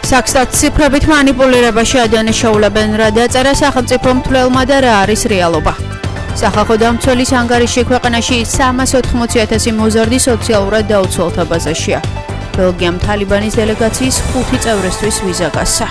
Საქსტატ ციფრებით მანიპულირებაში ადანაშაულებენ რა დაწერა სახელმწიფო მკვლელმა და რა არის რეალობა. სახალხო დამცველის ანგარიში ქვეყანაში 380,000 მოზარდი სოციალურად დაუცველთა ბაზაშია. ბელგიამ თალიბანის დელეგაციის 5 წევრისთვის ვიზა გასცა.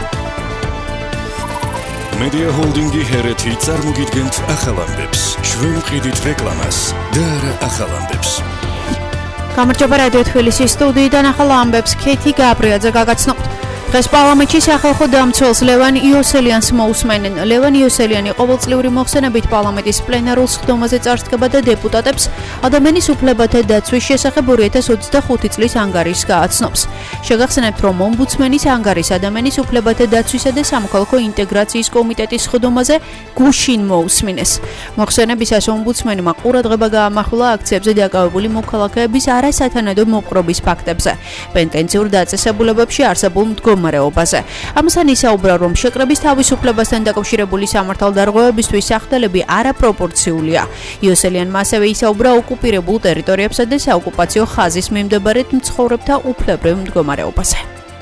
Media Holdingi ჰერეთი წარმოგიდგენთ ახალ ამბებს. ჩვენ ვყიდით რეკლამას და არა ახალ ამბებს. გამარჯობა რადიო თბილისის სტუდიიდან ახალ ამბებს ქეთი გაბრიაძე გაგაცნობთ. დღეს პარლამენტში სახალხო დამცველს ლევან იოსელიანს მოусმენენ. ლევან იოსელიანი ყოველწლიური მოხსენებით პარლამენტის პლენარულ სხდომაზე წარსდგება და დეპუტატებს ადამიანის უფლებათა დაცვის შესახებ 2025 წლის ანგარიშს გააცნობს. შეგახსენებთ, რომ ომბუდსმენის ანგარიშს ადამიანის უფლებათა დაცვისა და სამოქალაქო ინტეგრაციის კომიტეტის სხდომაზე გუშინ მოусმინეს. მოხსენებისას ომბუდსმენმა ყურადღება გაამახვილა აქციებზე დაკავებული მოქალაქეების არასათანადო მოპყრობის ფაქტებზე, პენტენციურ დაწესებულებებში არსებულ მდგომარეობაზე. ამასთან ისაუბრა, რომ შეკრების თავისუფლებასთან დაკავშირებული სამართალდარღვევებისთვის სახდელები არაპროპორციულია. იოსელიანმა ასევე ისაუბრა ოკუპირებულ ტერიტორიებსა და საოკუპაციო ხაზის მიმდებარედ მცხოვრებთა უფლებრივ მდგომარეობაზე.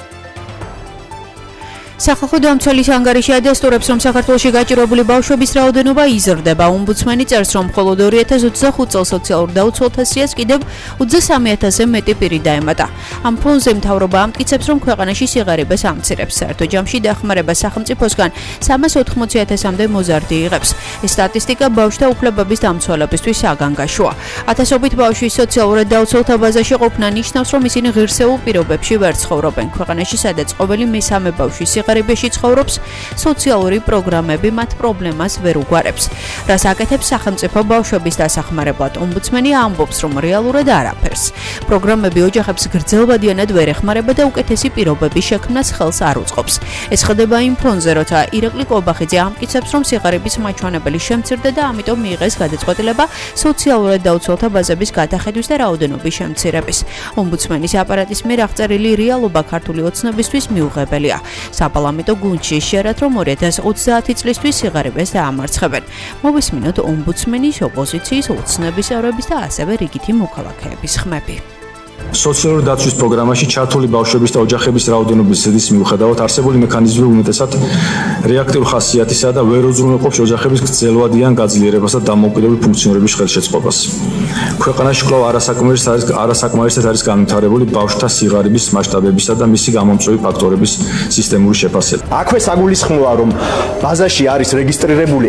სახალხო დამცველის ანგარიში ადასტურებს, რომ საქართველოში გაჭირვებული ბავშვების რაოდენობა იზრდება. ომბუდსმენი წერს, რომ მხოლოდ 2025 წელს სოციალურ დაუცველთა სიას კიდევ 23,000-ზე მეტი პირი დაემატა. ამ ფონზე მთავრობა ამტკიცებს, რომ ქვეყანაში სიღარიბეს ამცირებს. საერთო ჯამში დახმარება სახელმწიფოსგან 380,000-მდე მოზარდი იღებს. ეს სტატისტიკა ბავშვთა უფლებების დამცველებისთვის საგანგაშოა. ათასობით ბავშვის სოციალურად დაუცველთა ბაზაში ყოფნა ნიშნავს, რომ ისინი ღირსეულ პირობებში ვერ ცხოვრობენ. ქვეყანაში, სადაც ყოველი მესამე ბავშვი სიღარიბეში ცხოვრობს, სოციალური პროგრამები მათ პრობლემას ვერ უგვარებს. რას აკეთებს სახელმწიფო ბავშვების დასახმარებლად? ომბუდსმენი ამბობს, რომ რეალურად არაფერს. პროგრამები ოჯახებს გრძელვადიანად ვერ ეხმარება და უკეთესი პირობების შექმნას ხელს არ უწყობს. ეს ხდება იმ ფონზე, როცა ირაკლი კობახიძე ამტკიცებს, რომ სიღარიბის მაჩვენებელი შემცირდა და ამიტომ მიიღეს გადაწყვეტილება სოციალურად დაუცველთა ბაზების გადახედვის და რაოდენობის შემცირების. ომბუდსმენის აპარატის მიერ აღწერილი რეალობა ქართული ოცნებისთვის მიუღებელია. საპარლამენტო გუნდში შეერათ, რომ 2030 წლისთვის სიღარიბეს დაამარცხებენ. მოვისმინოთ ომბუდსმენის, ოპოზიციის, ოცნების წევრების და ასევე რიგითი მოქალაქეების ხმები. სოციალური დაცვის პროგრამაში ჩართული ბავშვების და ოჯახების რაოდენობის ზრდის მიუხედავად არსებული მექანიზმები უმეტესად რეაქტიულ ხასიათისაა და ვერ უზრუნველყოფს ოჯახების გრძელვადიან გაძლიერებას და დამოუკიდებელი ფუნქციონირების ხელშეწყობას. ქვეყანაში კვლავ არასაკმარისად არის განვითარებული ბავშვთა სიღარიბის მასშტაბებისა და მისი გამომწვევი ფაქტორების სისტემური შეფასება. აქვე საგულისხმოა, რომ ბაზაში არის რეგისტრირებული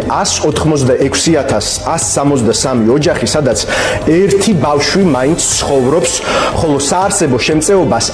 186,163 ოჯახი, სადაც ერთი ბავშვი მაინც ცხოვრობს, ხოლო საარსებო შემწეობას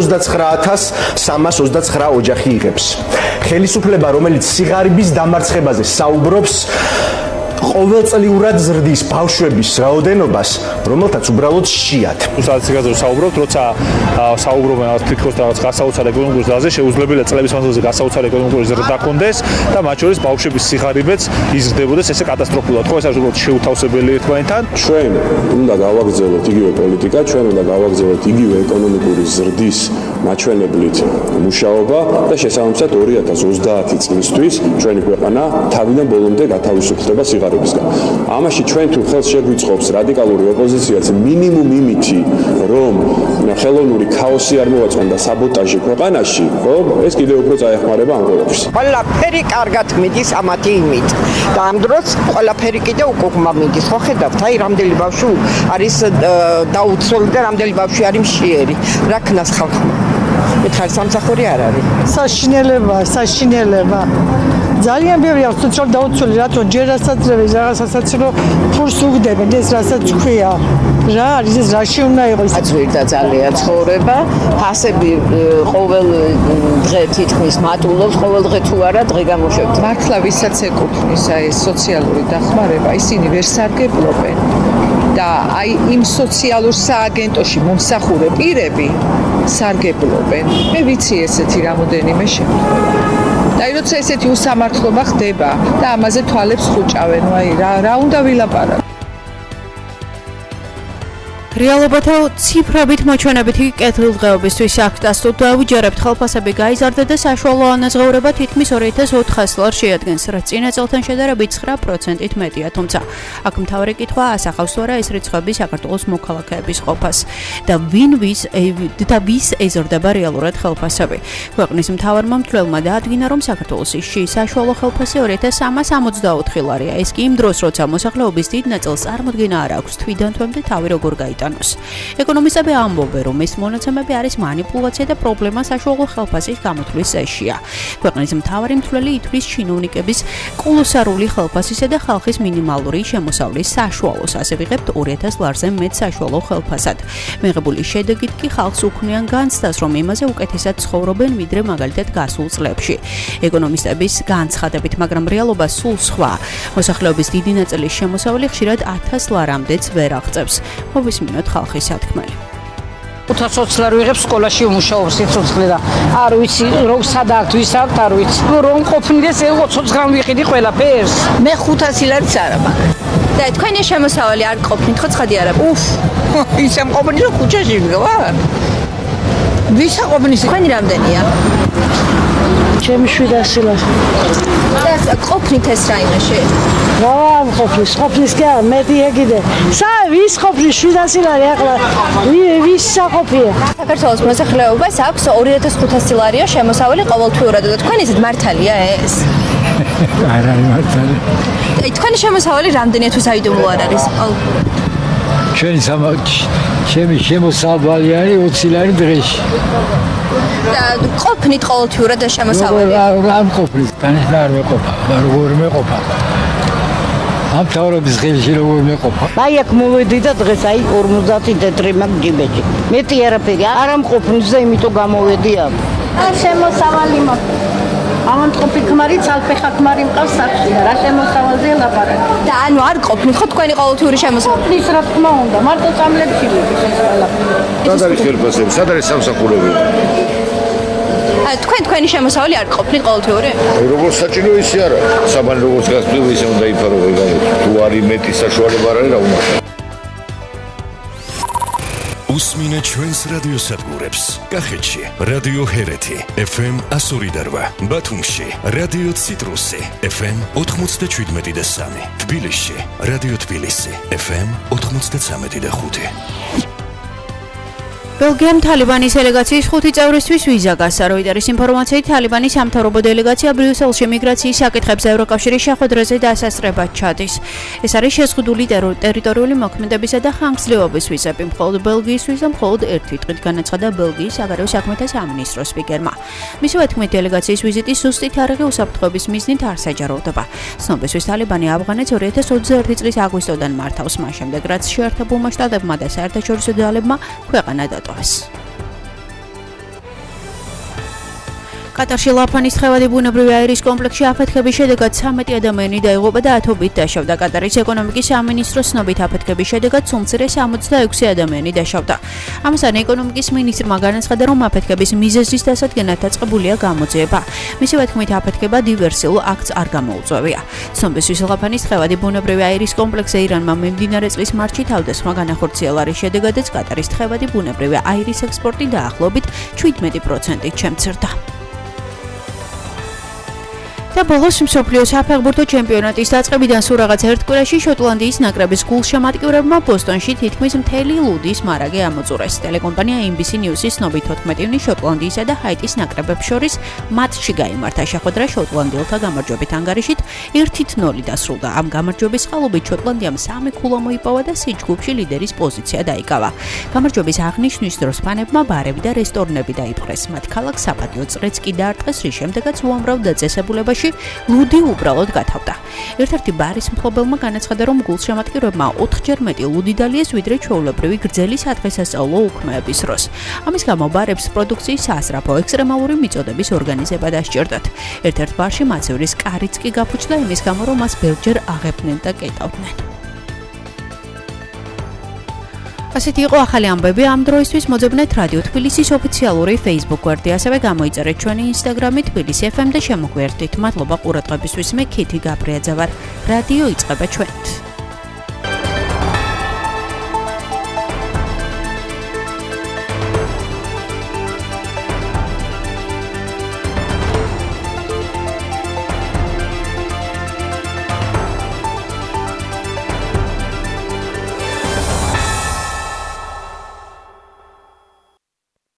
129,329 ოჯახი იღებს. ხელისუფლება, რომელიც სიღარიბის დამარცხებაზე საუბრობს, ყოველწლიურად ზრდის ბავშვების რაოდენობას, რომელთაც უბრალოდ სჭიათ. სადაც საუბრობთ, როცა საუბრობენ თითქოს რაღაც გასაოცარ ეკონომიკურ ზრდაზე, შეუძლებელია წლების მანძილზე გასაოცარ ეკონომიკური ზრდა კონდეს და მათ შორის ბავშვების სიღარიბეც იზრდებოდეს, ესე კატასტროფულად. ხო, ეს არის უბრალოდ შეუთავსებელი ერთმანეთთან. ჩვენ უნდა გავაგრძელოთ იგივე პოლიტიკა, ჩვენ უნდა გავაგრძელოთ იგივე ეკონომიკური ზრდის მაჩვენებლით მუშაობა და შესაბამისად 2030 წლისთვის ჩვენი ქვეყანა თავიდან ბოლომდე გათავისუფლდება სიღარიბისგან. ამაში ჩვენ თუ ხელს შეგვიწყობს რადიკალური ოპოზიციაც მინიმუმ იმითი, რომ ხელოვნური ქაოსი არ მოვაწყონ და საბოტაჟი ქვეყანაში, ხო? ეს კიდევ უფრო წაეხმარება ამ ყველაფერს. ყველაფერი კარგად მიდის ამათი იმით. და ამ დროს ყველაფერი კიდევ უკუღმა მიდის. ხო ხედავთ, აი რამდენი ბავშვი არის დაუცველი და რამდენი ბავშვი არის მშიერი. რა ქნას ხალხმა? მითხარი სამსახური არ არის. საშინელება. ძალიან ბევრი აქვს სოციალურად დაუცველი, რატო ჯერ რასაც რაღაცასაც რომ ფურს უგდებენ, ეს რასაც ქვია. რა არის ეს, რაში უნდა იყოს? აწვირდა ძალიან ცხოვრება, ფასები ყოველ დღე თითქმის მატულობს, ყოველ დღე თუ არა დღე გამოშვებთ. მართლა ვისაც ეკუთვნის აი სოციალური დახმარება, ისინი ვერ სარგებლობენ. და აი იმ სოციალურ სააგენტოში მომსახურე პირები სარგებლობენ. მე ვიცი ესეთი რამოდენიმე შემთხვევა. და აი როცა ესეთი უსამართლობა ხდება და ამაზე თვალებს ხუჭავენ, აი რა უნდა ვილაპარაკო. რეალობათა ციფრებით მოჩვენებითი კეთილდღეობისთვის აქტასტოდ დაუჯერებთ ხელფასები გაიზარდა და საშუალო ანაზღაურება თითქმის 2400 ლარს შეადგენს, რაც წინა წელთან შედარებით 9%-ით მეტია, თუმცა აქ მთავარი კითხვა ასახავს თუ არა ეს რიცხვები საქართველოს მოქალაქეების ყოფას და ვის ეზრდება რეალურად ხელფასები. ქვეყნის მთავარმა მცველმა დაადგინა, რომ საქართველოს საშუალო ხელფასი 2364 ლარია. ეს კი იმ დროს, როცა მოსახლეობის დიდ ნაწილს წარმოდგენა არ აქვს თვიდან თვემდე თავი როგორ გაიტანოს. ეკონომისტები ამბობენ, რომ ეს მონაცემები არის манипуляცია და პრობლემა საშუალო ხელფასის გამოთვლის წესშია. ქვეყნის მთავარი მცველი ითვლის ჩინოვნიკების კოლოსალური ხელფასისა და ხალხის მინიმალური შემოსავლის საშუალოს, ასე ვიღებთ 2000 ლარზე მეტ საშუალო ხელფასად. მიღებული შედეგით კი ხალხს უქმნიან განცდას, რომ იმაზე უკეთესად ცხოვრობენ, ვიდრე მაგალითად გასულ წლებში. ეკონომისტების განცხადებით, მაგრამ რეალობა სულ სხვა. მოსახლეობის დიდი ნაწილის შემოსავალი ხშირად 1000 ლარამდეც ვერ აღწევს. მოვისმინოთ ხალხის სათქმელი. 520 ლარი ვიღებს სკოლაში უმუშაობს სიცოცხლე და არ ვიცი რომ სადა აქვს ვის აქვს არ ვიცი რომ ყოფნიდეს 20 გრამ ვიყიდი ყველაფერს მე 500 ლარიც არა მაგრამ და თქვენი შემოსავალი არ ყოფნით ხო ცხადი არა უფ ისე მყოფნი რომ ქუჩაში ვიყავ ვისა ყოფნის თქვენი რამდენია ჩემი 700 ლარი და ყოფნით ეს რაიმეში რა ყოფნის კი არა მეტი ეგიდე ვის ყოფნის 700 ლარი ახლა ვის საყოფია საქართველოს მოსახლეობას აქვს 2500 ლარია შემოსავალი ყოველთვიურად და თქვენ ისეთ მართალია ეს არა მართალი თქვენი შემოსავალი რამდენია თუ საიდუმლო არ არის ჩემი შემოსავალი არის 20 ლარი დღეში და ყოფნით ყოველთვიურად და შემოსავალი რა ყოფნის განსხვავება არ მეყოფა როგორ მეყოფა ამ თავრობის ხელში როგორ მეყოფა აი აქ მოვედი და დღეს აი 50 დეტრი მაგ ჯიბეჭი მეტი არაფერი არ ამყოფნის და იმიტომ გამოვედი ამ შემოსავალი ამან ყოფი ქმარი ცალფეხა ქმარი მყავს სახში და რა შემოსავალზე ლაპარაკი და ანუ არ ყოფნით ხო თქვენი ყოველთვიური შემოსავალი ის რა თქმა უნდა მარტო წამლებში ვიყავს ეს ყველაფერი სად არის ხელფასები სად არის სამსახურები თქვენი შემოსავალი არ ყოფნით ყოველთვიური? როგორც საჭირო ისე არა. საბანი როგორც გასწვრივ ისე უნდა იფარო ეგრე. თუ არის მეტი საშუალება არ არის რა უნდა. უსმინე ჩვენს რადიოსადგურებს. კახეთში რადიო ჰერეთი FM 102.8, ბათუმში რადიო ციტრუსი FM 97.3, თბილისში რადიო თბილისი FM 93.5. ბელგიამ თალიბანის დელეგაციის 5 წევრისთვის ვიზა გასცა. როიტერის ინფორმაციით, თალიბანის სამთავრობო დელეგაცია ბრიუსელში მიგრაციის საკითხებზე ევროკავშირის შეხვედრაზე დასასწრებად ჩადის. ეს არის შეზღუდული ტერიტორიული მოქმედებისა და ხანგრძლივობის ვიზები. მხოლოდ ბელგიისთვის და მხოლოდ ერთი თვით განაცხადა ბელგიის საგარეო საქმეთა სამინისტროს სპიკერმა. მისივე თქმით, დელეგაციის ვიზიტის ზუსტი თარიღი უსაფრთხოების მიზნით არ საჯაროვდება. ცნობისთვის თალიბანი ავღანეთს 2021 წლის აგვისტოდან მართავს, მას შემდეგ რაც შეერთებულმა შტატებმა და საერთაშორისო ძალებმა ქვეყანა დატოვა. კატარში ლაფანის თხევადი ბუნებრივი აირის კომპლექსში აფეთქების შედეგად 13 ადამიანი დაიღუპა და 10-ობით დაშავდა. კატარის ეკონომიკის სამინისტროს ცნობით აფეთქების შედეგად სულ 66 ადამიანი დაშავდა. ამასთან ეკონომიკის მინისტრმა განაცხადა, რომ აფეთქების მიზეზის დასადგენად დაწყებულია გამოძიება. მისივე თქმით, აფეთქება დივერსიულ აქტს არ გამოუწვევია. ცნობისთვის ლაფანის თხევადი ბუნებრივი აირის კომპლექსზე ირანმა მიმდინარე წლის მარტში თავდასხმა განახორციელა, რის შედეგადაც კატარის თხევადი ბუნებრივი აირის ექსპორტი დაახლოებით 17%-ით შემცირდა. და ბოლოს მსოფლიოს საფეხბურთო ჩემპიონატის დაწყებიდან სულ რაღაც ერთ კვირაში შოტლანდიის ნაკრების გულშემატკივრებმა ბოსტონში თითქმის მთელი ლუდის მარაგი ამოწურეს. ტელეკომპანია NBC News-ის ცნობით 14 ივნისს შოტლანდიისა და ჰაიტის ნაკრებებს შორის მატჩი გაიმართა. შეხვედრა შოტლანდიელთა გამარჯვებით ანგარიშით 1-0 დასრულდა. ამ გამარჯვების წყალობით შოტლანდიამ 3 ქულა მოიპოვა და C ჯგუფში ლიდერის პოზიცია დაიკავა. გამარჯვების აღნიშვნის დროს ფანებმა ბარები და რესტორნები დაიპყრეს. მათ ქალაქს საპატიო წრეც კი დაარტყეს, რის შემდეგაც უამრავ დაწესებულებაში ლუდი უბრალოდ გათავდა. ერთ-ერთი ბარის მფლობელმა განაცხადა, რომ გულშემატკივრებმა 4-ჯერ მეტი ლუდი დალიეს, ვიდრე ჩვეულებრივი გრძელი სადღესასწაულო უქმეების დროს. ამის გამო ბარებს პროდუქციის სასწრაფო ექსტრემალური მიწოდების ორგანიზება დასჭირდათ. ერთ-ერთ ბარში მაცივრის კარიც კი გაფუჭდა იმის გამო, რომ მას ბევრჯერ აღებდნენ და კეტავდნენ. ასეთი იყო ახალი ამბები ამ დროისთვის. მოძებნეთ რადიო თბილისის ოფიციალური Facebook გვერდი, ასევე გამოიწერეთ ჩვენი Instagram-ი თბილისი FM და შემოგვიერთდით. მადლობა ყურადღებისთვის. მე ქეთი გაბრიაძე ვარ. რადიო იწყება ჩვენით.